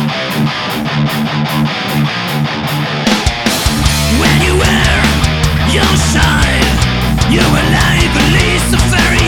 When you wear your shine, you will live at least a fairy